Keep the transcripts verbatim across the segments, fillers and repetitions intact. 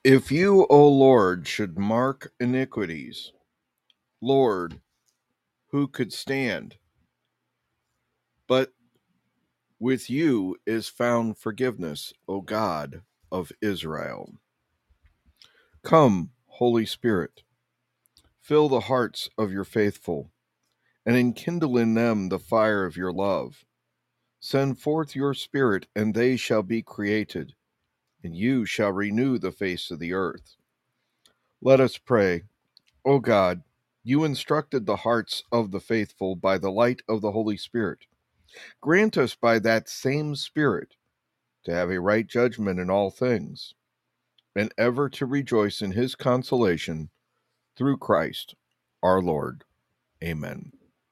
If you, O Lord, should mark iniquities, Lord, who could stand? But with you is found forgiveness, O God of Israel. Come, Holy Spirit, fill the hearts of your faithful, and enkindle in them the fire of your love. Send forth your Spirit, and they shall be created, and you shall renew the face of the earth. Let us pray. O God, you instructed the hearts of the faithful by the light of the Holy Spirit. Grant us by that same Spirit to have a right judgment in all things, and ever to rejoice in his consolation through Christ our Lord. Amen.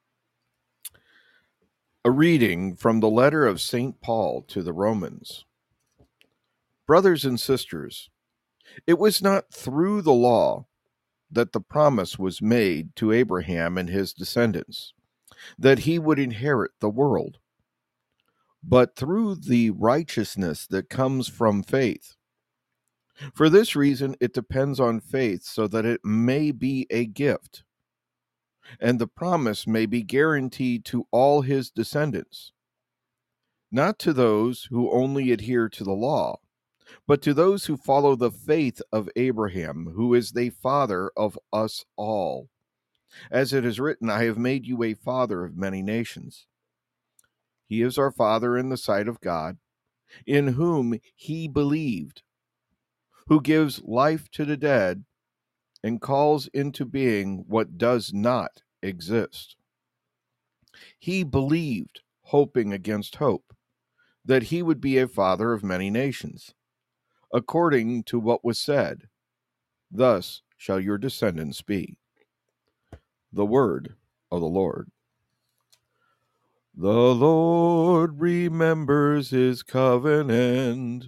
A reading from the letter of Saint Paul to the Romans. Brothers and sisters, it was not through the law that the promise was made to Abraham and his descendants, that he would inherit the world, but through the righteousness that comes from faith. For this reason, it depends on faith so that it may be a gift, and the promise may be guaranteed to all his descendants, not to those who only adhere to the law, but to those who follow the faith of Abraham, who is the father of us all. As it is written, I have made you a father of many nations. He is our father in the sight of God, in whom he believed, who gives life to the dead and calls into being what does not exist. He believed, hoping against hope, that he would be a father of many nations, according to what was said, thus shall your descendants be. The word of the Lord. The Lord remembers his covenant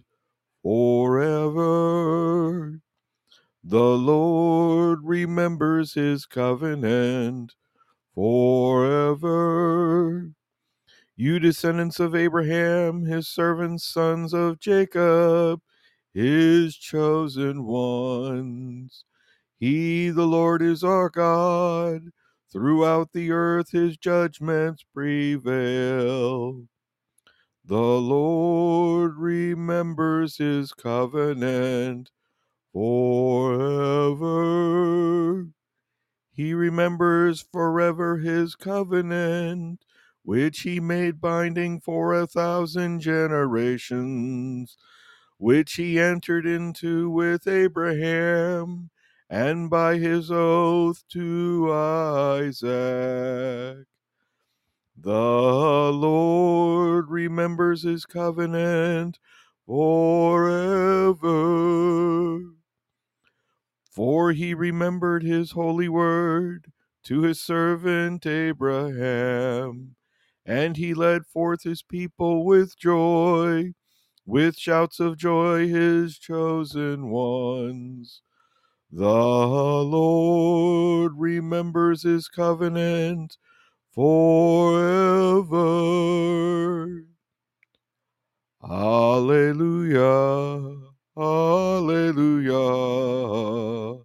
forever. The Lord remembers his covenant forever. You descendants of Abraham, his servants, sons of Jacob, his chosen ones. He, the Lord, is our God. Throughout the earth his judgments prevail. The Lord remembers his covenant forever. He remembers forever his covenant, which he made binding for a thousand generations, which he entered into with Abraham, and by his oath to Isaac. The Lord remembers his covenant forever. For he remembered his holy word to his servant Abraham, and he led forth his people with joy, with shouts of joy his chosen ones. The Lord remembers his covenant forever. Alleluia, alleluia,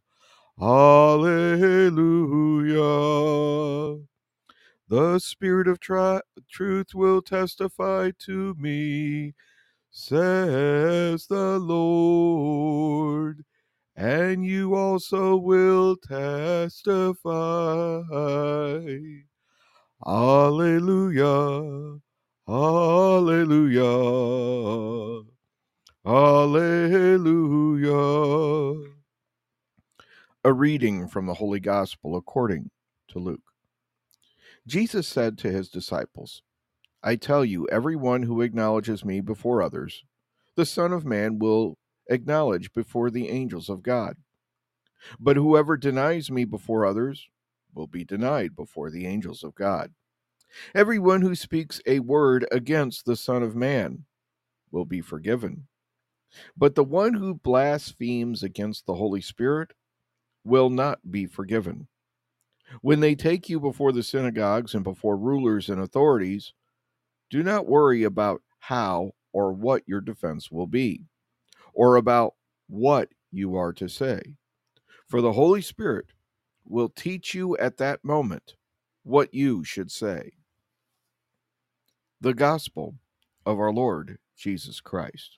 alleluia. The Spirit of tri- truth will testify to me, says the Lord, and you also will testify. Alleluia, alleluia, alleluia. A reading from the Holy Gospel according to Luke. Jesus said to his disciples, I tell you, everyone who acknowledges me before others, the Son of Man will acknowledge before the angels of God. But whoever denies me before others will be denied before the angels of God. Everyone who speaks a word against the Son of Man will be forgiven. But the one who blasphemes against the Holy Spirit will not be forgiven. When they take you before the synagogues and before rulers and authorities, do not worry about how or what your defense will be, or about what you are to say. For the Holy Spirit will teach you at that moment what you should say. The Gospel of our Lord Jesus Christ.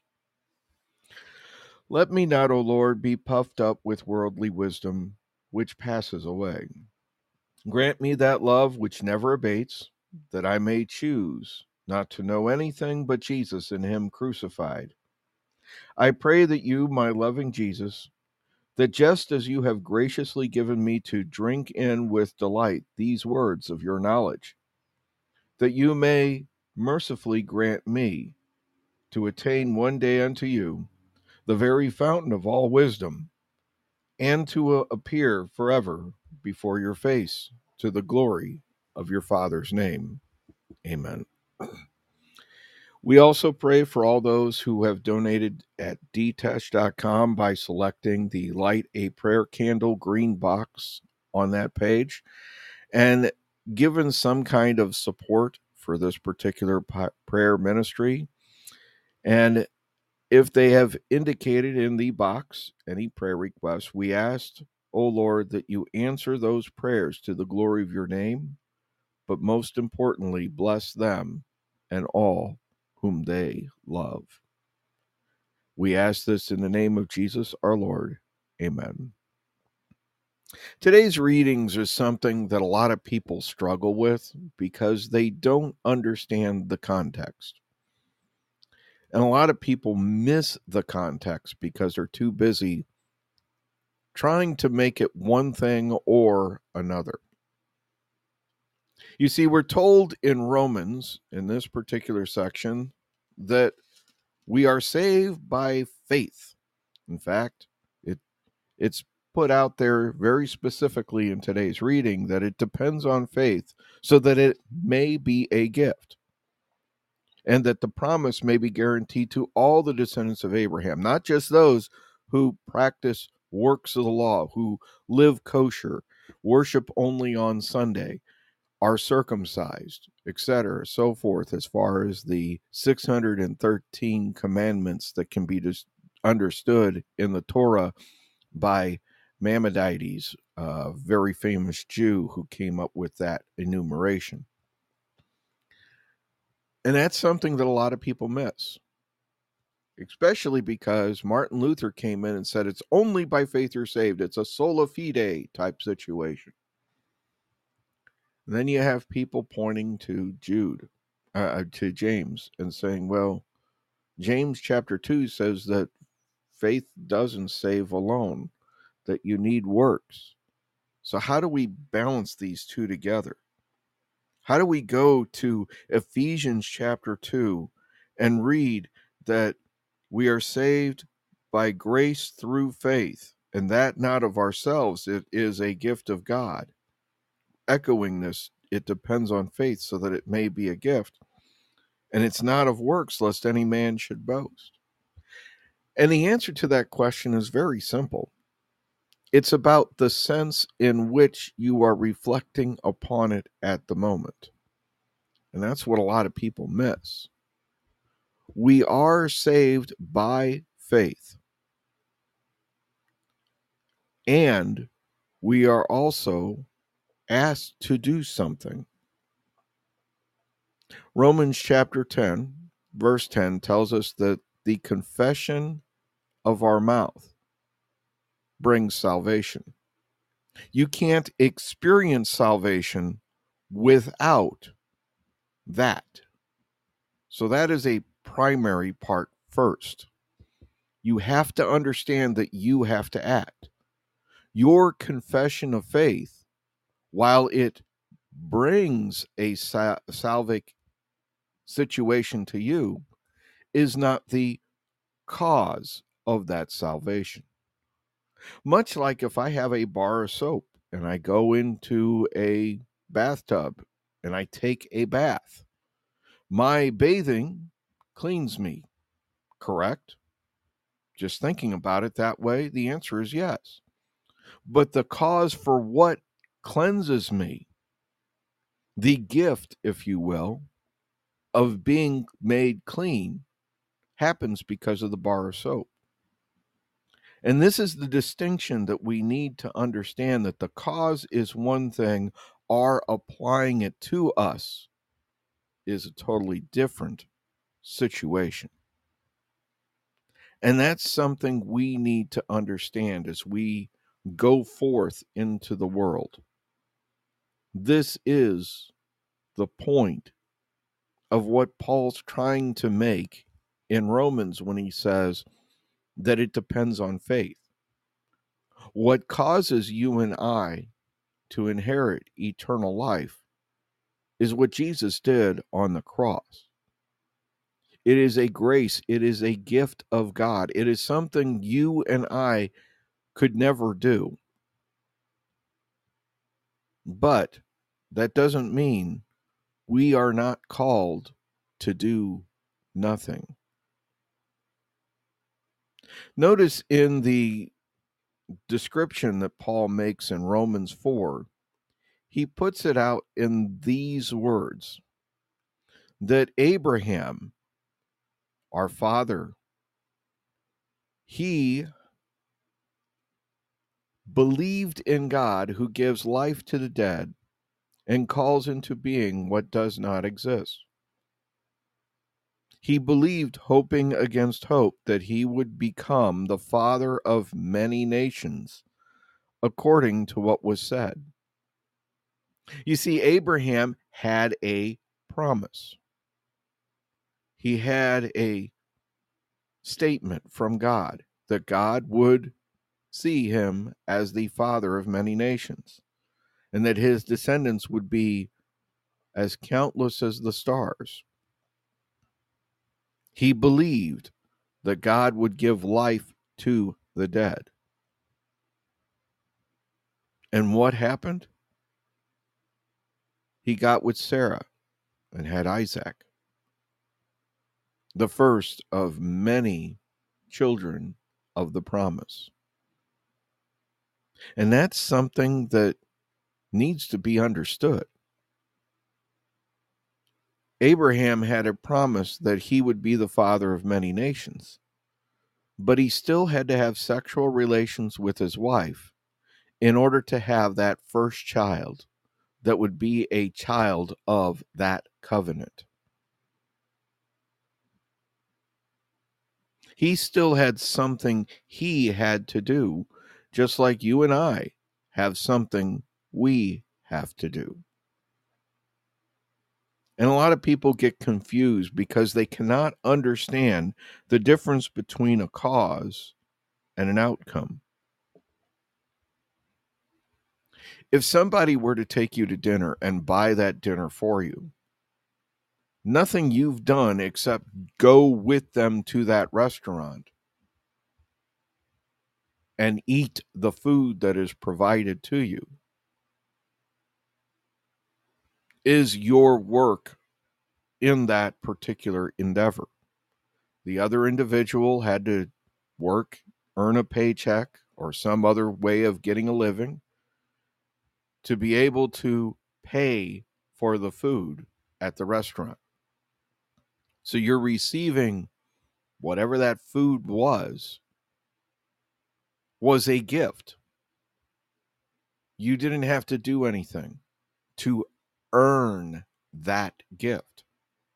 Let me not, O Lord, be puffed up with worldly wisdom, which passes away. Grant me that love which never abates, that I may choose not to know anything but Jesus and Him crucified. I pray that you, my loving Jesus, that just as you have graciously given me to drink in with delight these words of your knowledge, that you may mercifully grant me to attain one day unto you, the very fountain of all wisdom, and to uh, appear forever before your face to the glory of your Father's name. Amen. We also pray for all those who have donated at d touch dot com by selecting the Light a Prayer Candle green box on that page and given some kind of support for this particular prayer ministry. And if they have indicated in the box any prayer requests, we asked, O Lord, that you answer those prayers to the glory of your name, but most importantly, bless them and all whom they love. We ask this in the name of Jesus our Lord. Amen. Today's readings are something that a lot of people struggle with because they don't understand the context. And a lot of people miss the context because they're too busy trying to make it one thing or another. You see, we're told in Romans, in this particular section, that we are saved by faith. In fact, it it's put out there very specifically in today's reading that it depends on faith so that it may be a gift, and that the promise may be guaranteed to all the descendants of Abraham, not just those who practice works of the law, who live kosher, worship only on Sunday, are circumcised, et cetera, so forth, as far as the six hundred thirteen commandments that can be just understood in the Torah by Maimonides, a very famous Jew who came up with that enumeration. And that's something that a lot of people miss, especially because Martin Luther came in and said it's only by faith you're saved. It's a sola fide type situation. And then you have people pointing to Jude, uh, to James, and saying, well, James chapter two says that faith doesn't save alone, that you need works. So how do we balance these two together? How do we go to Ephesians chapter two and read that we are saved by grace through faith, and that not of ourselves, it is a gift of God? Echoing this, it depends on faith so that it may be a gift. And it's not of works, lest any man should boast. And the answer to that question is very simple. It's about the sense in which you are reflecting upon it at the moment. And that's what a lot of people miss. We are saved by faith. And we are also asked to do something. Romans chapter ten, verse ten tells us that the confession of our mouth brings salvation. You can't experience salvation without that. So that is a primary part first. You have to understand that you have to act. Your confession of faith, while it brings a sal- salvic situation to you, is not the cause of that salvation. Much like if I have a bar of soap and I go into a bathtub and I take a bath, my bathing cleans me, correct? Just thinking about it that way, the answer is yes. But the cause for what cleanses me, the gift, if you will, of being made clean, happens because of the bar of soap. And this is the distinction that we need to understand, that the cause is one thing, our applying it to us is a totally different situation. And that's something we need to understand as we go forth into the world. This is the point of what Paul's trying to make in Romans when he says that it depends on faith. What causes you and I to inherit eternal life is what Jesus did on the cross. It is a grace. It is a gift of God. It is something you and I could never do. But that doesn't mean we are not called to do nothing. Notice in the description that Paul makes in Romans four, he puts it out in these words, that Abraham, our father, he believed in God who gives life to the dead and calls into being what does not exist. He believed, hoping against hope, that he would become the father of many nations, according to what was said. You see, Abraham had a promise. He had a statement from God that God would see him as the father of many nations, and that his descendants would be as countless as the stars. He believed that God would give life to the dead. And what happened? He got with Sarah and had Isaac, the first of many children of the promise. And that's something that needs to be understood. Abraham had a promise that he would be the father of many nations, but he still had to have sexual relations with his wife in order to have that first child that would be a child of that covenant. He still had something he had to do, just like you and I have something we have to do. And a lot of people get confused because they cannot understand the difference between a cause and an outcome. If somebody were to take you to dinner and buy that dinner for you, nothing you've done except go with them to that restaurant and eat the food that is provided to you is your work in that particular endeavor. The other individual had to work, earn a paycheck, or some other way of getting a living to be able to pay for the food at the restaurant. So you're receiving whatever that food was, was a gift. You didn't have to do anything to earn that gift.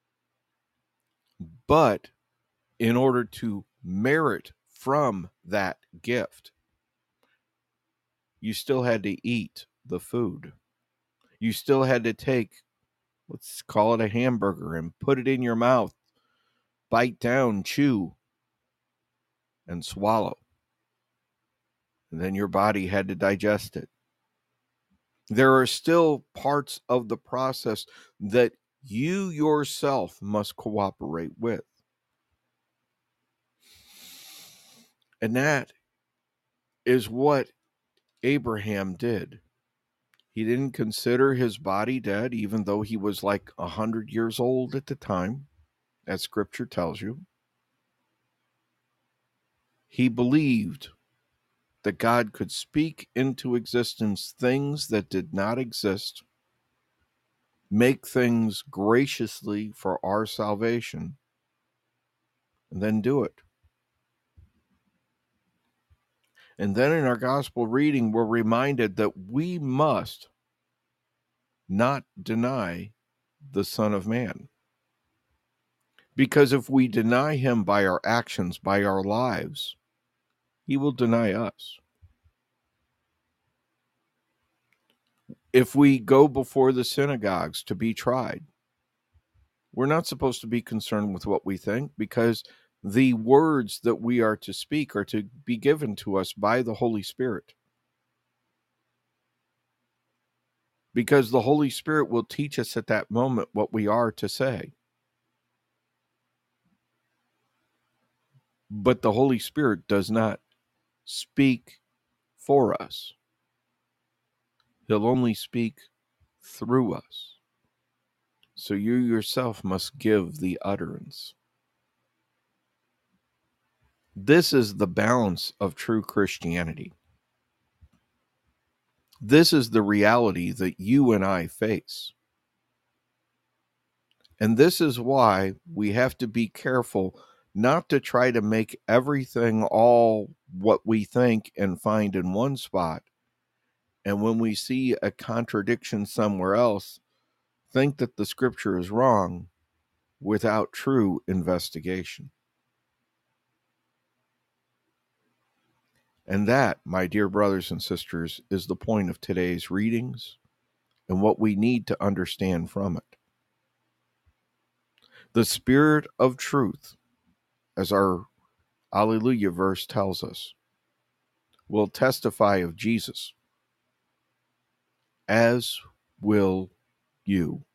But in order to merit from that gift, you still had to eat the food. You still had to take, let's call it a hamburger, and put it in your mouth, bite down, chew, and swallow. And then your body had to digest it. There are still parts of the process that you yourself must cooperate with. And that is what Abraham did. He didn't consider his body dead, even though he was like a hundred years old at the time, as scripture tells you. He believed that God could speak into existence things that did not exist, make things graciously for our salvation, and then do it. And then in our gospel reading, we're reminded that we must not deny the Son of Man. Because if we deny him by our actions, by our lives, he will deny us. If we go before the synagogues to be tried, we're not supposed to be concerned with what we think, because the words that we are to speak are to be given to us by the Holy Spirit. Because the Holy Spirit will teach us at that moment what we are to say. But the Holy Spirit does not speak for us. He'll only speak through us. So you yourself must give the utterance. This is the balance of true Christianity. This is the reality that you and I face. And this is why we have to be careful not to try to make everything all what we think and find in one spot. And when we see a contradiction somewhere else, think that the scripture is wrong without true investigation. And that, my dear brothers and sisters, is the point of today's readings and what we need to understand from it. The Spirit of truth, as our Alleluia verse tells us, will testify of Jesus, as will you.